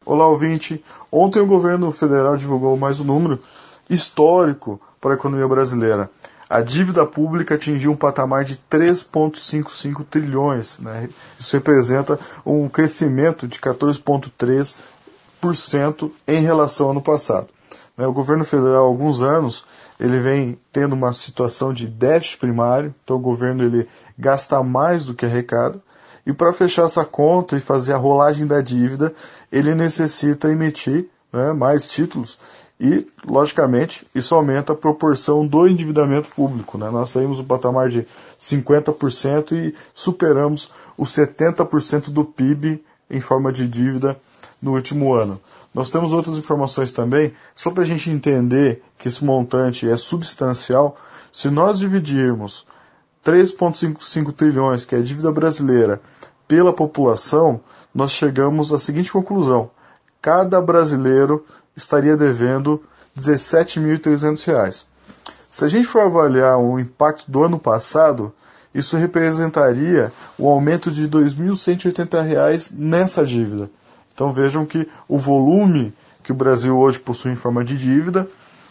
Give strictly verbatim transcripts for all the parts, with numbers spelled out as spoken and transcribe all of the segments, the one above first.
Olá, ouvinte. Ontem o governo federal divulgou mais um número histórico para a economia brasileira. A dívida pública atingiu um patamar de três vírgula cinquenta e cinco trilhões. Né? Isso representa um crescimento de quatorze vírgula três por cento em relação ao ano passado. Né? O governo federal, há alguns anos, ele vem tendo uma situação de déficit primário, então o governo ele gasta mais do que arrecada. E para fechar essa conta e fazer a rolagem da dívida, ele necessita emitir, né, mais títulos e, logicamente, isso aumenta a proporção do endividamento público. Né? Nós saímos do patamar de cinquenta por cento e superamos os setenta por cento do P I B em forma de dívida no último ano. Nós temos outras informações também, só para a gente entender que esse montante é substancial. Se nós dividirmos três vírgula cinquenta e cinco trilhões, que é a dívida brasileira, pela população, nós chegamos à seguinte conclusão: cada brasileiro estaria devendo dezessete mil e trezentos reais. Se a gente for avaliar o impacto do ano passado, isso representaria um aumento de dois mil cento e oitenta reais nessa dívida. Então vejam que o volume que o Brasil hoje possui em forma de dívida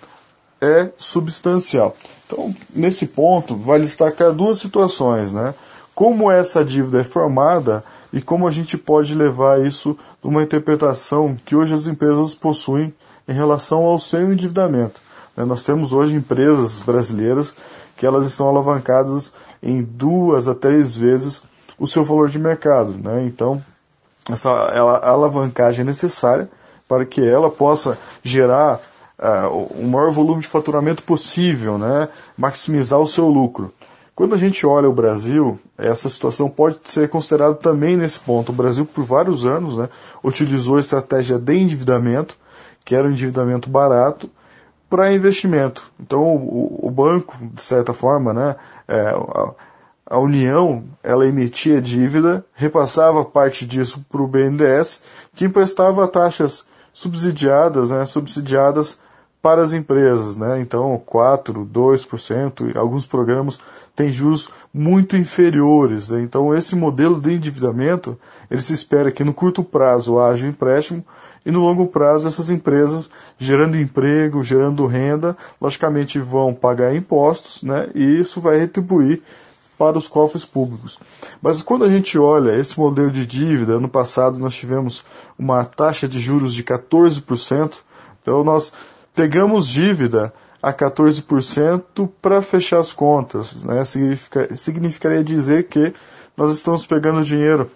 é substancial. Então, nesse ponto, vale destacar duas situações, né? Como essa dívida é formada e como a gente pode levar isso numa interpretação que hoje as empresas possuem em relação ao seu endividamento. Né? Nós temos hoje empresas brasileiras que elas estão alavancadas em duas a três vezes o seu valor de mercado. Né? Então, essa alavancagem é necessária para que ela possa gerar uh, o maior volume de faturamento possível, né? Maximizar o seu lucro. Quando a gente olha o Brasil, essa situação pode ser considerada também nesse ponto. O Brasil, por vários anos, né, utilizou a estratégia de endividamento, que era um endividamento barato, para investimento. Então, o, o banco, de certa forma, né, é, a, a União, ela emitia dívida, repassava parte disso para o B N D E S, que emprestava taxas subsidiadas, né, subsidiadas para as empresas, né? Então quatro por cento, dois por cento, e alguns programas têm juros muito inferiores. Né? Então esse modelo de endividamento, ele se espera que no curto prazo haja um empréstimo e no longo prazo essas empresas, gerando emprego, gerando renda, logicamente vão pagar impostos, né? E isso vai retribuir para os cofres públicos. Mas quando a gente olha esse modelo de dívida, ano passado nós tivemos uma taxa de juros de quatorze por cento, então nós pegamos dívida a quatorze por cento para fechar as contas. Né? Significa, significaria dizer que nós estamos pegando dinheiro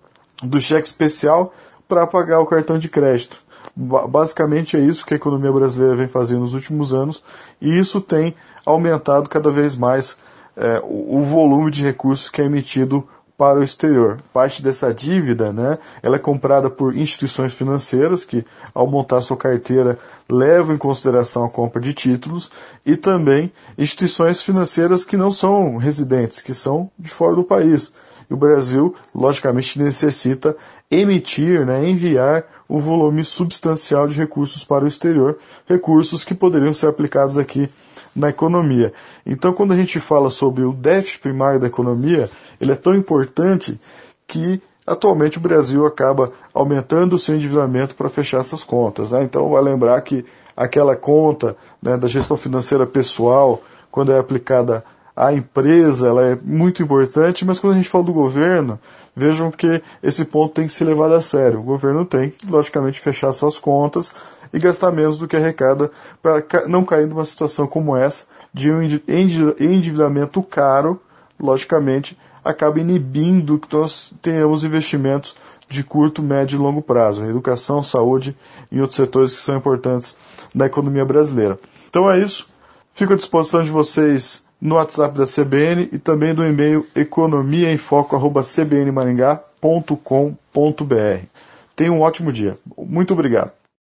do cheque especial para pagar o cartão de crédito. Ba- basicamente é isso que a economia brasileira vem fazendo nos últimos anos, e isso tem aumentado cada vez mais é, o, o volume de recursos que é emitido para o exterior. Parte dessa dívida, né, ela é comprada por instituições financeiras que, ao montar sua carteira, levam em consideração a compra de títulos, e também instituições financeiras que não são residentes, que são de fora do país. E o Brasil, logicamente, necessita emitir, né, enviar um volume substancial de recursos para o exterior, recursos que poderiam ser aplicados aqui na economia. Então, quando a gente fala sobre o déficit primário da economia, ele é tão importante que atualmente o Brasil acaba aumentando o seu endividamento para fechar essas contas. Né? Então, vai lembrar que aquela conta, né, da gestão financeira pessoal, quando é aplicada à empresa, ela é muito importante, mas quando a gente fala do governo, vejam que esse ponto tem que ser levado a sério. O governo tem que, logicamente, fechar suas contas e gastar menos do que arrecada para não cair numa situação como essa de um endividamento caro, logicamente, acaba inibindo que nós tenhamos investimentos de curto, médio e longo prazo, educação, saúde e outros setores que são importantes na economia brasileira. Então é isso. Fico à disposição de vocês no WhatsApp da C B N e também no e-mail economiaemfoco arroba c b n maringá ponto com ponto b r. Tenham um ótimo dia. Muito obrigado.